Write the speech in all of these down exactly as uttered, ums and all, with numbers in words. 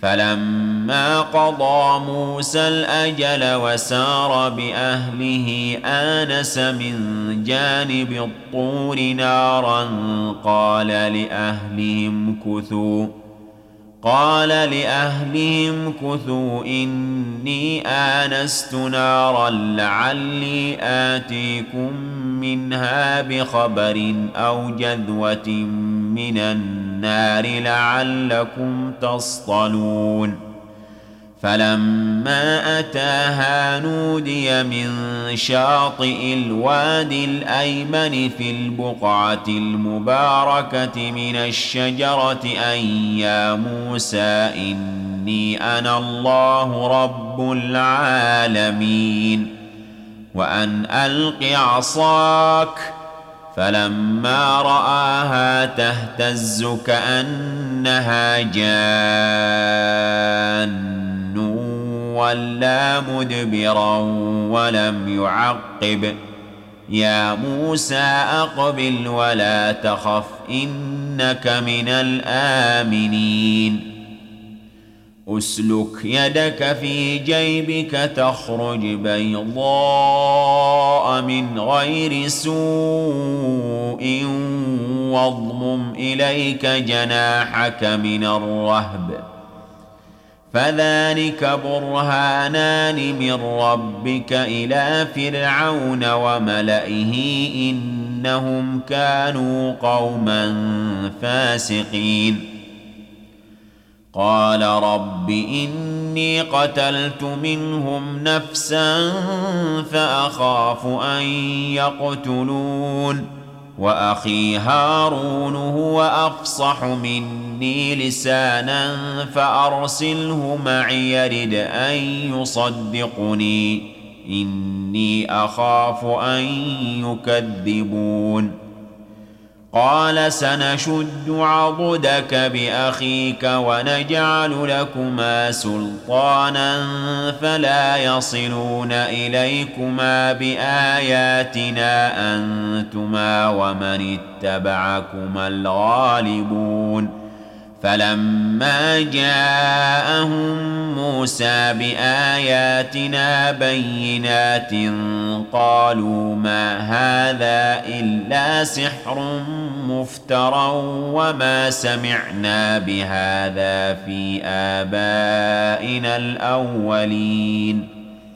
فلما قضى موسى الأجل وسار بأهله آنس من جانب الطور نارا قال لأهلهم كثوا قال لأهلهم كثوا إني آنست نارا لعلي آتيكم منها بخبر أو جذوة من النار لعلكم تصطلون فلما أتاها نودي من شاطئ الوادي الأيمن في البقعة المباركة من الشجرة أن يا موسى إني أنا الله رب العالمين وأن ألق عصاك فلما رآها تهتز كأنها جان ولا مدبرا ولم يعقب يا موسى أقبل ولا تخف إنك من الآمنين أسلك يدك في جيبك تخرج بيضاء من غير سوء واضمم إليك جناحك من الرهب فذلك برهانان من ربك إلى فرعون وملئه إنهم كانوا قوما فاسقين قال رب إني قتلت منهم نفسا فأخاف أن يقتلون وأخي هارون هو أفصح مني لسانا فأرسله معي يرد أن يصدقني إني أخاف أن يكذبون قال سنشد عضدك بأخيك ونجعل لكما سلطانا فلا يصلون إليكما بآياتنا أنتما ومن اتبعكما الغالبون فلما جاءهم موسى بآياتنا بينات قالوا ما هذا إلا سحر مفترى وما سمعنا بهذا في آبائنا الأولين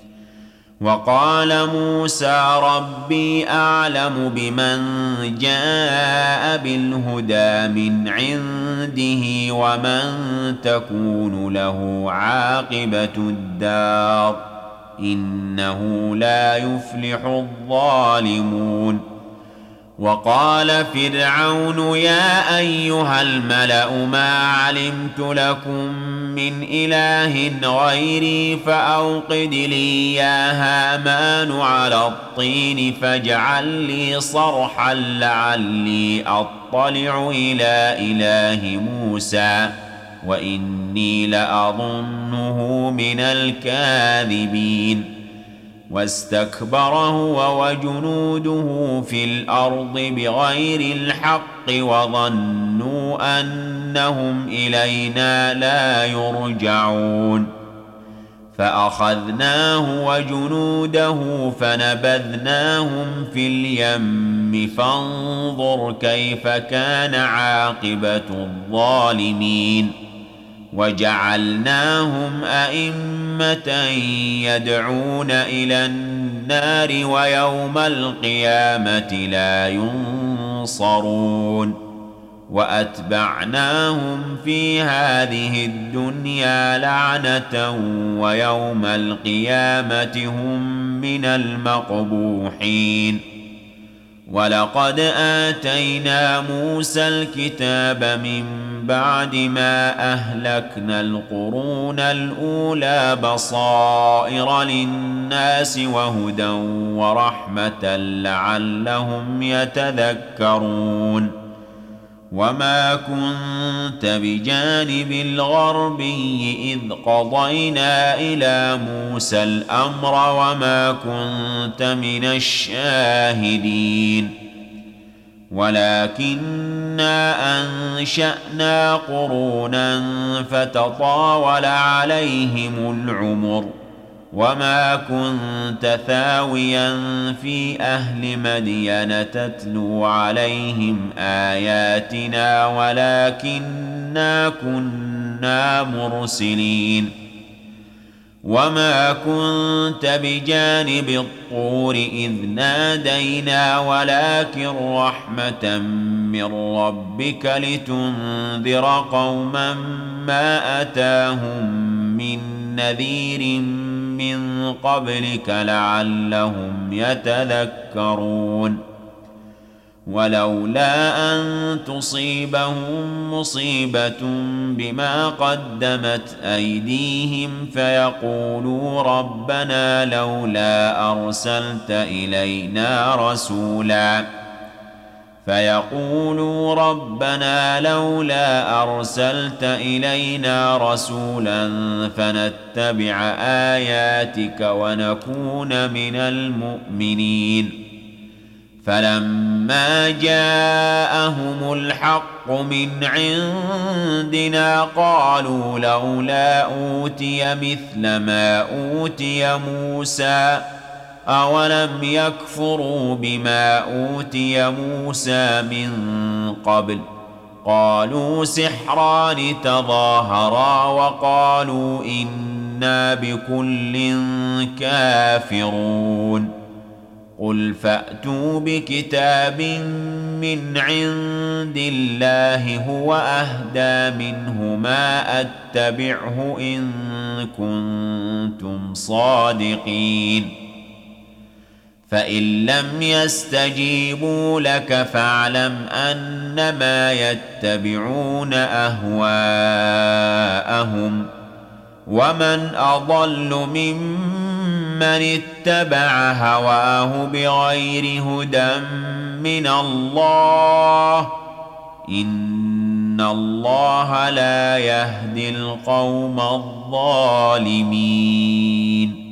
وقال موسى ربي أعلم بمن جاء بالهدى من عنده ومن تكون له عاقبة الدار إنه لا يفلح الظالمون وقال فرعون يا أيها الملأ ما علمت لكم من إله غيري فأوقد لي يا هامان على الطين فاجعل لي صرحا لعلي أطلع إلى إله موسى وإني لأظنه من الكاذبين واستكبر هو وجنوده في الأرض بغير الحق وظنوا أنهم إلينا لا يرجعون فأخذناه وجنوده فنبذناهم في اليم فانظر كيف كان عاقبة الظالمين وجعلناهم أئمة يدعون إلى النار ويوم القيامة لا ينصرون وأتبعناهم في هذه الدنيا لعنة ويوم القيامة هم من المقبوحين ولقد آتينا موسى الكتاب من بعد ما أهلكنا القرون الأولى بصائر للناس وهدى ورحمة لعلهم يتذكرون وما كنت بجانب الغربي إذ قضينا إلى موسى الأمر وما كنت من الشاهدين ولكنا أنشأنا قرونا فتطاول عليهم العمر وما كنت ثاويا في أهل مدين تتلو عليهم آياتنا ولكنا كنا مرسلين وما كنت بجانب الطور إذ نادينا ولكن رحمة من ربك لتنذر قوما ما أتاهم من نذير من قبلك لعلهم يتذكرون ولولا أن تصيبهم مصيبة بما قدمت أيديهم فيقولوا ربنا لولا أرسلت إلينا رسولا فيقولوا ربنا لولا أرسلت إلينا رسولا فنتبع آياتك ونكون من المؤمنين فلما جاءهم الحق من عندنا قالوا لولا أوتي مثل ما أوتي موسى أولم يكفروا بما أوتي موسى من قبل قالوا سحران تظاهرا وقالوا إنا بكل كافرون قل فأتوا بكتاب من عند الله هو أهدى منه ما أتبعه إن كنتم صادقين فإن لم يستجيبوا لك فاعلم أنما يتبعون أهواءهم ومن أضل ممن اتبع هواه بغير هدى من الله إن الله لا يهدي القوم الظالمين